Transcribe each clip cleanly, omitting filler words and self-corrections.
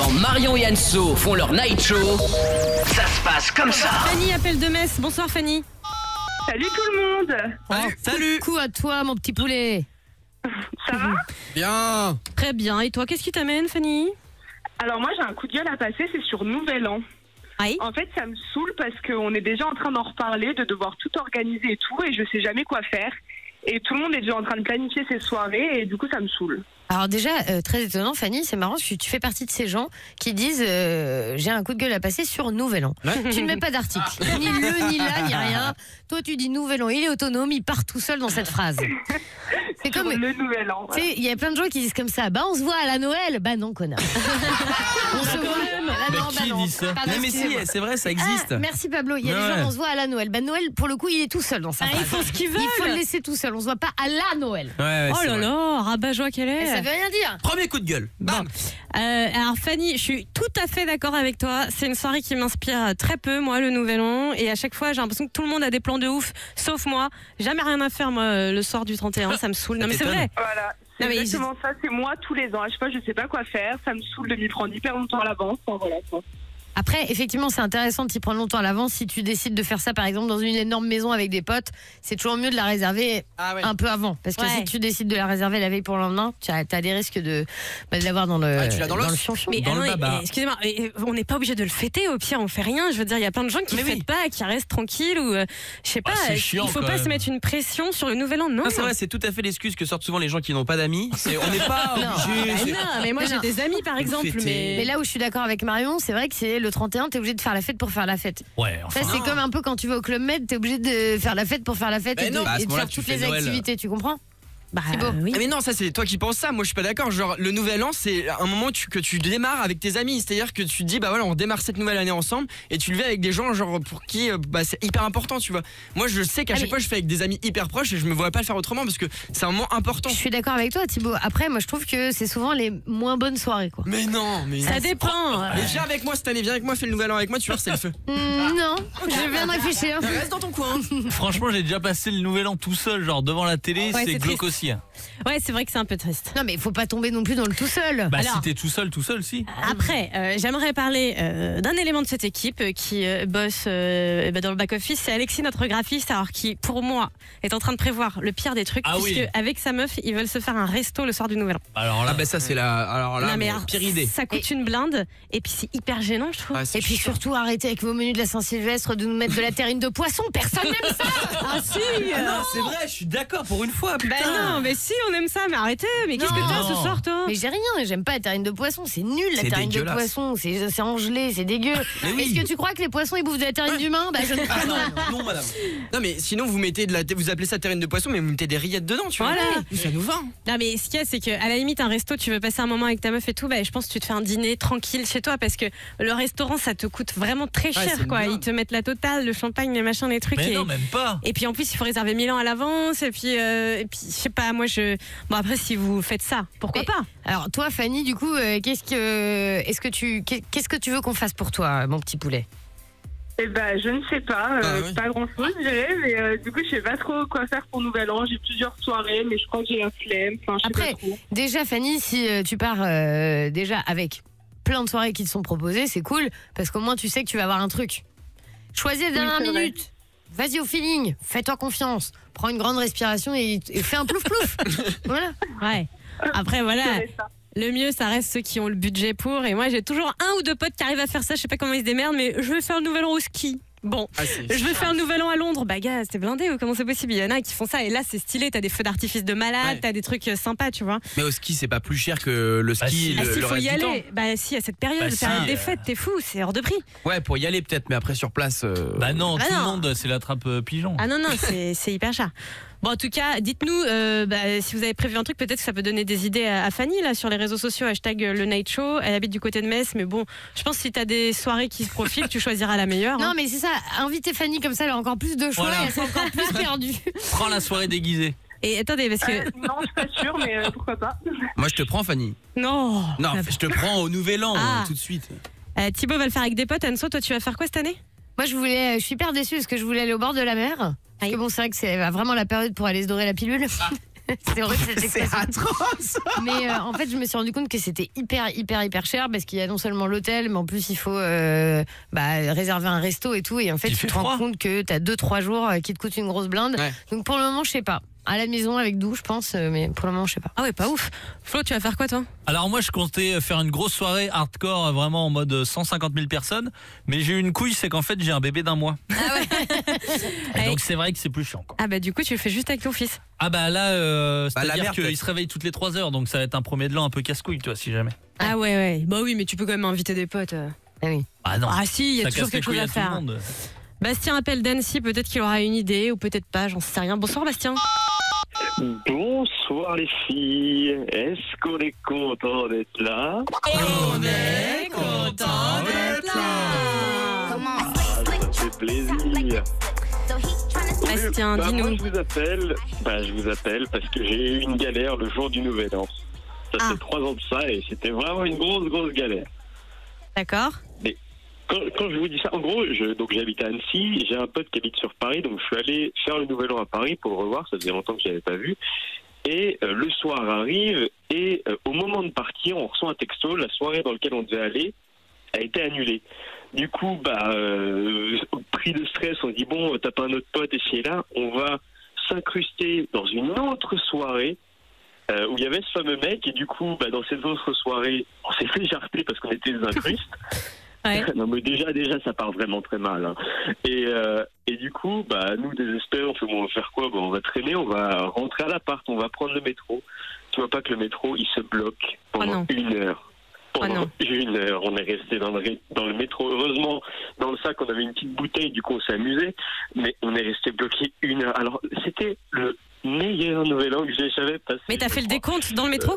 Quand Marion et Anso font leur night show, ça se passe comme ça. Fanny appelle de Metz. Bonsoir Fanny. Salut tout le monde. Salut. Coucou à toi mon petit poulet. Ça va? Bien. Très bien. Et toi, qu'est-ce qui t'amène Fanny? Alors moi j'ai un coup de gueule à passer, c'est sur Nouvel An. Aïe. En fait ça me saoule parce qu'on est déjà en train d'en reparler, de devoir tout organiser et tout, et je sais jamais quoi faire. Et tout le monde est déjà en train de planifier ses soirées et du coup ça me saoule. Alors déjà, très étonnant Fanny, c'est marrant, tu fais partie de ces gens qui disent j'ai un coup de gueule à passer sur Nouvel An. Ouais. Tu ne mets pas d'article, ni le, ni là, ni rien. Toi tu dis Nouvel An, il est autonome, il part tout seul dans cette phrase. C'est Sur comme... le Nouvel An. Tu sais, il y a plein de gens qui disent comme ça, bah on se voit à la Noël. Bah non, connard. On se voit même. Mais qui dit ça? Pardon, Non mais si, excusez-moi. c'est vrai, ça existe. Ah, merci Pablo, il y a des Ouais. gens, on se voit à la Noël. Bah Noël, pour le coup, il est tout seul dans sa phrase. Ils font ce qu'ils veulent. Il faut le laisser tout seul, on se voit pas à la Noël. Ouais, Oh c'est là vrai. là, rabat-joie qu'elle Et est. ça veut rien dire. Premier coup de gueule. Bam. Alors Fanny, je suis tout à fait d'accord avec toi. C'est une soirée qui m'inspire très peu, moi, le Nouvel An. Et à chaque fois, j'ai l'impression que tout le monde a des plans de ouf, sauf moi. Jamais rien à faire, moi, le soir du 31. Ça me saoule. Non mais c'est vrai. Voilà, c'est Non, mais exactement ça, c'est moi tous les ans. À chaque fois je sais pas quoi faire, ça me saoule de m'y prendre hyper longtemps à l'avance. Enfin, voilà, quoi. Après, effectivement, c'est intéressant de t'y prendre longtemps à l'avance. Si tu décides de faire ça, par exemple, dans une énorme maison avec des potes, c'est toujours mieux de la réserver Ah ouais. un peu avant. Parce que Ouais. si tu décides de la réserver la veille pour le lendemain, tu as des risques de l'avoir dans le, Ah, tu l'as dans l'os. le fion-fion. Mais Dans le baba. excusez-moi, on n'est pas obligé de le fêter. Au pire, on fait rien. Je veux dire, il y a plein de gens qui ne Mais oui. fêtent pas, qui restent tranquilles ou je sais pas. c'est chiant, il faut quand pas même. se mettre une pression sur le Nouvel An. Non. Non, c'est vrai, c'est tout à fait l'excuse que sortent souvent les gens qui n'ont pas d'amis. On n'est pas obligé. Bah non, mais moi Mais j'ai non. des amis par exemple, fêter. Mais là où je suis d'accord avec Marion, c'est vrai que c'est le 31, t'es obligé de faire la fête pour faire la fête. Ouais, enfin. Ça, c'est comme un peu quand tu vas au Club Med, t'es obligé de faire la fête pour faire la fête Ben et de, non, bah, à ce et de moment-là, faire tu toutes fais les Noël. activités, tu comprends? bah Thibaut. oui. Ah mais non, ça c'est toi qui penses ça. Moi je suis pas d'accord. Genre le nouvel an c'est un moment que tu démarres avec tes amis. C'est-à-dire que tu te dis bah voilà on démarre cette nouvelle année ensemble et tu le fais avec des gens genre pour qui bah, c'est hyper important tu vois. Moi je sais qu'à Ah, chaque mais- fois je fais avec des amis hyper proches et je me vois pas le faire autrement parce que c'est un moment important. Je suis d'accord avec toi, Thibaut. Après, moi, je trouve que c'est souvent les moins bonnes soirées, quoi. Mais non mais Ça dépend. Mais viens avec moi cette année, viens avec moi, fais le nouvel an avec moi, tu vois c'est le feu. Non, je viens de réfléchir. Reste dans ton coin. Franchement, j'ai déjà passé le nouvel an tout seul, genre devant la télé, Ouais, c'est c'est glauque triste. aussi. Hein. Ouais, c'est vrai que c'est un peu triste. Non, mais il faut pas tomber non plus dans le tout seul. Bah, Alors- si t'es tout seul, si. Après, j'aimerais parler d'un élément de cette équipe qui bosse dans le back-office. C'est Alexis, notre graphiste, alors qui, pour moi, est en train de prévoir le pire des trucs. Ah oui. puisque avec sa meuf, ils veulent se faire un resto le soir du Nouvel An. Alors là, Ah bah ça c'est la alors là Non, mais mais alors, pire idée. Ça coûte une blinde. Et puis c'est hyper gênant, je trouve. Ouais, c'est Et puis chiant. surtout, arrêtez avec vos menus de la Saint-Sylvestre de nous mettre de la terrine de poisson. Personne n'aime ça. Ah si Ah non, c'est vrai, je suis d'accord pour une fois putain. Bah non, mais si, on aime ça, mais arrêtez. Mais qu'est-ce que Non. t'as ce soir, toi? Mais j'ai rien, j'aime pas la terrine de poisson, c'est nul la C'est terrine de dégueulasse. poisson, c'est engelé, c'est dégueu. Mais oui. Est-ce que tu crois que les poissons ils bouffent de la terrine d'humain? Bah je ne crois Ah non, pas. non madame. Non mais sinon vous mettez vous appelez ça terrine de poisson mais vous mettez des rillettes dedans, tu vois. Voilà. Ça nous va. Non, mais ce qu'il y a, c'est qu'à la limite, un resto, tu veux passer un moment avec ta meuf et tout, bah, je pense que tu te fais un dîner tranquille chez toi parce que le restaurant, ça te coûte vraiment très Ouais, cher, c'est une quoi. blinde. Ils te mettent la totale, le champagne, les machins, les trucs. mais et... non, même pas. Et puis en plus, il faut réserver 1000 ans à l'avance. Et puis je sais pas, moi je. Bon, après, si vous faites ça, pourquoi Mais- pas? Alors toi Fanny, du coup, qu'est-ce que tu veux qu'on fasse pour toi, mon petit poulet? Eh ben, je ne sais pas, Ah ouais. pas grand chose, je dirais, mais du coup, je sais pas trop quoi faire pour Nouvel An. J'ai plusieurs soirées, mais je crois que j'ai la flemme. Enfin, je sais Après, pas trop. déjà Fanny, si tu pars déjà avec plein de soirées qui te sont proposées, c'est cool, parce qu'au moins tu sais que tu vas avoir un truc. Choisis la dernière c'est vrai. minute. Vas-y au feeling, fais-toi confiance. Prends une grande respiration et fais un plouf plouf. Voilà. Ouais. Après, voilà. Je dirais ça. Le mieux, ça reste ceux qui ont le budget pour. Et moi, j'ai toujours un ou deux potes qui arrivent à faire ça. Je sais pas comment ils se démerdent, mais je vais faire le nouvel an au ski. Bon. Ah, c'est Je veux faire le nouvel an à Londres. Bah, gars, c'est blindé ou comment c'est possible? Il y en a qui font ça et là, c'est stylé. T'as des feux d'artifice de malade, Ouais. t'as des trucs sympas, tu vois. Mais au ski, c'est pas plus cher que le Bah, ski si. Ah, le, si, le faut reste y du temps. aller. Bah, si, à cette période, Bah, période si, des fêtes, t'es fou, c'est hors de prix. Ouais, pour y aller peut-être, mais après sur place. Bah non, Bah tout non. le monde, c'est la trappe pigeon. Ah non, non, c'est hyper cher. Bon, en tout cas, dites-nous si vous avez prévu un truc, peut-être que ça peut donner des idées à Fanny là sur les réseaux sociaux, hashtag le Night Show. Elle habite du côté de Metz, mais bon, je pense que si t'as des soirées qui se profilent, tu choisiras la meilleure. Non hein. mais c'est ça, inviter Fanny comme ça, elle a encore plus de choix Voilà. et elle sera encore plus perdue. Prends la soirée déguisée. Et attendez, parce que. Non, je suis pas sûre, mais pourquoi pas. Moi, je te prends, Fanny. Non Non, je te prends au nouvel an Ah. tout de suite. Thibaut va le faire avec des potes. Anso, toi, tu vas faire quoi cette année? Moi je suis hyper déçue parce que je voulais aller au bord de la mer. Parce que bon, c'est vrai que c'est vraiment la période pour aller se dorer la pilule. C'est horrible cette C'est expression. atroce. Mais en fait, je me suis rendu compte que c'était hyper cher parce qu'il y a non seulement l'hôtel, mais en plus il faut réserver un resto et tout. Et en fait, Il tu fait te rends froid. compte que t'as 2-3 jours qui te coûtent une grosse blinde. Ouais. Donc pour le moment, je sais pas. À la maison avec douche, je pense, mais pour le moment, je sais pas. Ah ouais, pas ouf. Flo, tu vas faire quoi toi? Alors moi je comptais faire une grosse soirée hardcore vraiment en mode 150 000 personnes, mais j'ai eu une couille, c'est qu'en fait j'ai un bébé d'1 mois. Et donc c'est vrai que c'est plus chiant quoi. Ah bah du coup, tu le fais juste avec ton fils. Ah bah là la c'est-à-dire mère, qu'il peut-être. se réveille toutes les 3 heures, donc ça va être un premier de l'an un peu casse-couille toi si jamais. Ah ouais. Bah oui, mais tu peux quand même inviter des potes. Ah oui. Ah non. Ah si, il y a Ça toujours casse les quelque chose couilles à tout le faire. monde. Bastien appelle d'Annecy, peut-être qu'il aura une idée ou peut-être pas, j'en sais rien. Bonsoir Bastien. Bonsoir les filles, est-ce qu'on est content d'être là? On est content d'être là. Ah, ça fait plaisir. Bastien, Moi dis-nous. je vous appelle parce que j'ai eu une galère le jour du Nouvel An. Ça fait 3 ans de ça et c'était vraiment une grosse galère. D'accord. Quand je vous dis ça, en gros, donc j'habite à Annecy, j'ai un pote qui habite sur Paris, donc je suis allé faire le Nouvel An à Paris pour le revoir, ça faisait longtemps que je l'avais pas vu. Et le soir arrive, et au moment de partir, on reçoit un texto, la soirée dans laquelle on devait aller a été annulée. Du coup, pris de stress, on dit bon, t'as pas un autre pote ici et là, on va s'incruster dans une autre soirée où il y avait ce fameux mec, et du coup, dans cette autre soirée, on s'est fait jarter parce qu'on était des incrustes. Ouais. Non mais déjà ça part vraiment très mal. Hein. Et du coup, nous désespérés, on fait bon, on va faire quoi? On va traîner, on va rentrer à l'appart, on va prendre le métro. Tu vois pas que le métro, il se bloque pendant 1 heure. Pendant 1 heure, on est resté dans le métro. Heureusement, dans le sac, on avait une petite bouteille, du coup on s'est amusé, mais on est resté bloqué 1 heure. Alors c'était le meilleur Nouvel An que j'ai jamais passé. Mais t'as fait le décompte dans le métro?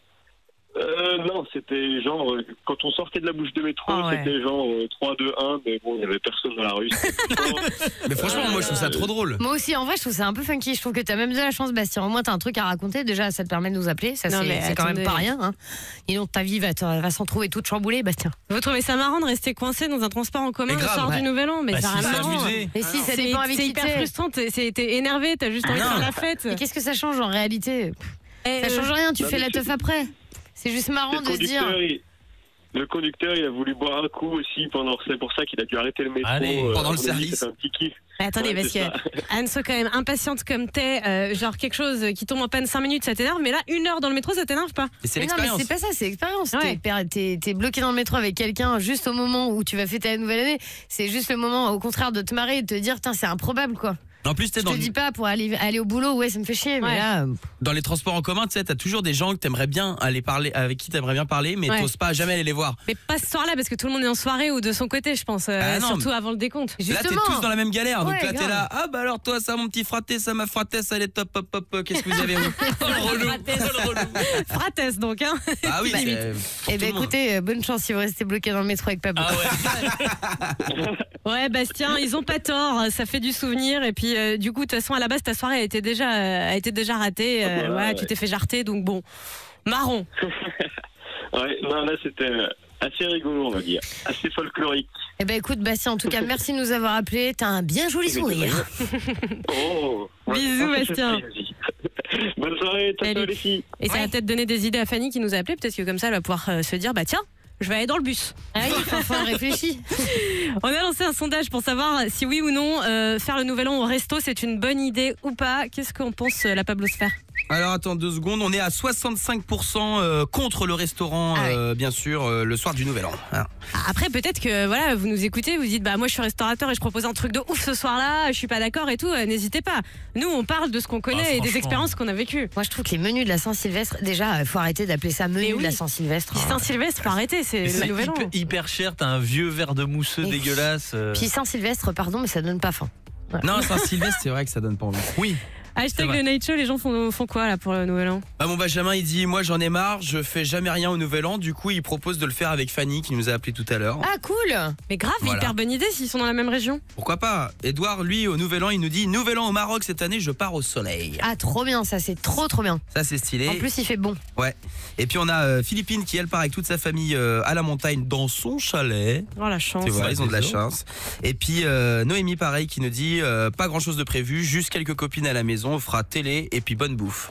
Non, c'était genre, quand on sortait de la bouche de métro, c'était genre 3, 2, 1, mais bon, il n'y avait personne dans la rue. Mais franchement, moi je trouve ça trop drôle. Moi aussi, en vrai, je trouve ça un peu funky. Je trouve que t'as même de la chance, Bastien. Au moins, t'as un truc à raconter. Déjà, ça te permet de nous appeler. Ça, Non, mais c'est quand même attendez. pas rien. Hein. Et donc, ta vie va s'en trouver toute chamboulée, Bastien. Vous trouvez ça marrant de rester coincé dans un transport en commun Mais le grave, soir ouais. du Nouvel An? Mais Bah, c'est si, rien c'est marrant. amusé. Mais si, ça dépend avec C'est qui hyper t'es. frustrant, t'es énervé, t'as juste envie de Non. faire la fête. Mais qu'est-ce que ça change en réalité? Ça change rien, tu Non, fais mais la teuf après. C'est juste marrant de se dire. Le conducteur, il a voulu boire un coup aussi c'est pour ça qu'il a dû arrêter le métro. Allez, pendant le on a dit, service. c'était un petit kiff. Mais attendez, Ouais, parce c'est que Anne, sois quand même impatiente comme t'es, genre quelque chose qui tombe en panne 5 minutes, ça t'énerve, mais là, 1 heure dans le métro, ça t'énerve pas? Et c'est Mais non, mais l'expérience. c'est pas ça, c'est l'expérience. Ouais. T'es bloqué dans le métro avec quelqu'un juste au moment où tu vas fêter la nouvelle année. C'est juste le moment, au contraire, de te marrer et de te dire, c'est improbable, quoi. En plus, t'es Je te dis pas pour aller au boulot, ouais, ça me fait chier, mais Ouais. là. dans les transports en commun, tu sais, t'as toujours des gens que t'aimerais bien aller parler, avec qui t'aimerais bien parler, mais Ouais. t'oses pas jamais aller les voir. Mais pas ce soir-là, parce que tout le monde est en soirée ou de son côté, je pense, Ah non, surtout avant le décompte. Là, t'es Justement. tous dans la même galère. Donc Ouais, là, t'es grave. là. Ah, bah alors, toi, ça, mon petit fraté, ça, ma fratesse, elle est top, hop, hop, qu'est-ce que vous avez, vous? Fratesse donc, hein. Ah oui, c'est. Eh ben écoutez, bonne chance si vous restez bloqué dans le métro avec Pablo. Ah ouais. Ouais, Bastien, ils ont pas tort, ça fait du souvenir. Et puis, du coup, de toute façon, à la base, ta soirée a été déjà ratée. Ouais. Tu t'es fait jarter, donc bon, marron. Ouais, non, là, c'était assez rigolo, on va dire. Assez folklorique. Eh ben écoute, Bastien, en tout cas, merci de nous avoir appelés. T'as un bien joli sourire. Oh Bisous, Bastien. Bonne soirée, ciao, Salut. les filles. Et ça va peut-être donner des idées à Fanny qui nous a appelé. Peut-être que comme ça, elle va pouvoir se dire, bah tiens, je vais aller dans le bus. Ah oui, enfin, réfléchis. On a lancé un sondage pour savoir si oui ou non faire le Nouvel An au resto, c'est une bonne idée ou pas. Qu'est-ce qu'on pense, la Pablosphère? Alors attends 2 secondes, on est à 65% contre le restaurant, bien sûr, le soir du Nouvel An. Hein. Après, peut-être que voilà, vous nous écoutez, vous dites bah moi je suis restaurateur et je propose un truc de ouf ce soir-là, je suis pas d'accord et tout. N'hésitez pas. Nous, on parle de ce qu'on connaît et des franchement. expériences qu'on a vécues. Moi, je trouve que les menus de la Saint-Sylvestre, déjà, il faut arrêter d'appeler ça menu Mais oui. de la Saint-Sylvestre. Puis Saint-Sylvestre, faut arrêter, c'est Mais le c'est Nouvel An. hyper cher, t'as un vieux verre de mousseux Et- dégueulasse. Puis Saint-Sylvestre, pardon, mais ça donne pas faim. Non, Saint-Sylvestre, c'est vrai que ça donne pas envie. Oui. Hashtag vrai. le Night Show, les gens font quoi là pour le Nouvel An? Bah, mon Benjamin, il dit moi j'en ai marre, je fais jamais rien au Nouvel An. Du coup, il propose de le faire avec Fanny qui nous a appelé tout à l'heure. Ah, cool. Mais grave, Voilà. hyper bonne idée s'ils sont dans la même région. Pourquoi pas? Edouard, lui, au Nouvel An, il nous dit Nouvel An au Maroc cette année, je pars au soleil. Ah, trop bien, ça, c'est trop bien. Ça, c'est stylé. En plus, il fait bon. Ouais. Et puis on a Philippine qui elle part avec toute sa famille à la montagne dans son chalet. Oh la chance. Tu vois, ça, ils ont de la c'est sûr. chance. Et puis Noémie pareil qui nous dit pas grand chose de prévu, juste quelques copines à la maison, on fera télé et puis bonne bouffe.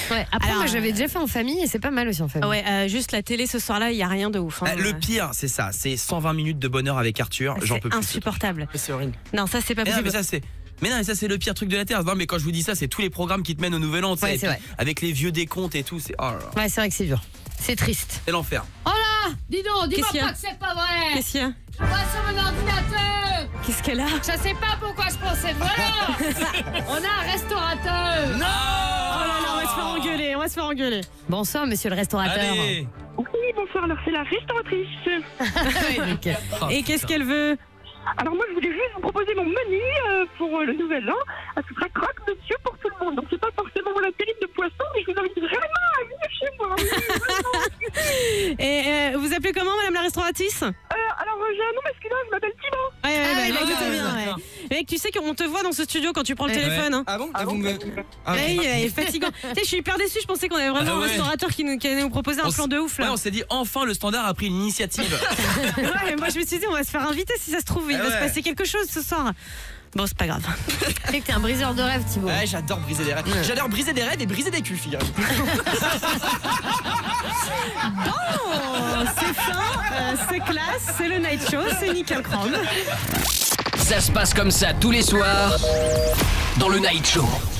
Ouais, après, Alors, moi, j'avais déjà fait en famille et c'est pas mal aussi en famille. Ouais, juste la télé ce soir-là, il y a rien de ouf. Hein. Le pire, c'est ça, c'est 120 minutes de bonheur avec Arthur. J'en peux C'est plus. insupportable. C'est horrible. Non, ça c'est pas Mais non, possible. mais ça c'est. Mais non, mais ça c'est le pire truc de la terre. Non, mais quand je vous dis ça, c'est tous les programmes qui te mènent au Nouvel An, tu sais, Ouais, et c'est puis, vrai. avec les vieux décomptes et tout, c'est oh là là, Ouais, c'est vrai que c'est dur. C'est triste. c'est l'enfer. Oh là, dis donc, dis-moi Qu'est-ce qu'il y a pas que c'est pas vrai. Qu'est-ce qu'il y a Je vois sur mon ordinateur. Qu'est-ce qu'elle a Je sais pas pourquoi je pensais. Voilà. On a un restaurateur. Oh là là, on va se faire engueuler. Bonsoir, monsieur le restaurateur. Allez. Oui, bonsoir, alors c'est la restauratrice. Et qu'est-ce qu'elle veut? Alors moi je voulais juste vous proposer mon menu pour le nouvel an. Ce sera croque monsieur pour tout le monde. Donc c'est pas forcément la terrine de poisson, mais je vous invite vraiment à venir chez moi. Oui, Et vous appelez comment, madame la restauratrice? alors j'ai un nom masculin, je m'appelle Thibaut. Ouais, d'accord, écoute bien, d'accord. ouais. Mec, tu sais qu'on te voit dans ce studio quand tu prends le téléphone. Hein. Ah bon, Ah vous bon me... Ah, ok. Ouais, il est fatigant. Tu sais, je suis hyper déçue, je pensais qu'on avait vraiment Ah un ouais. restaurateur qui allait nous proposer un On plan de ouf Ouais, là. on s'est dit enfin le Standard a pris une initiative. Ouais, moi je me suis dit, on va se faire inviter si ça se trouve, il Ah va se ouais. passer quelque chose ce soir. Bon, c'est pas grave. Tu sais que t'es un briseur de rêve, Thibaut. Ouais, j'adore briser des rêves. J'adore briser des rêves et briser des culs, figure. Oh, c'est fin, c'est classe, c'est le night show, c'est nickel chrome. Ça se passe comme ça tous les soirs dans le Night Show.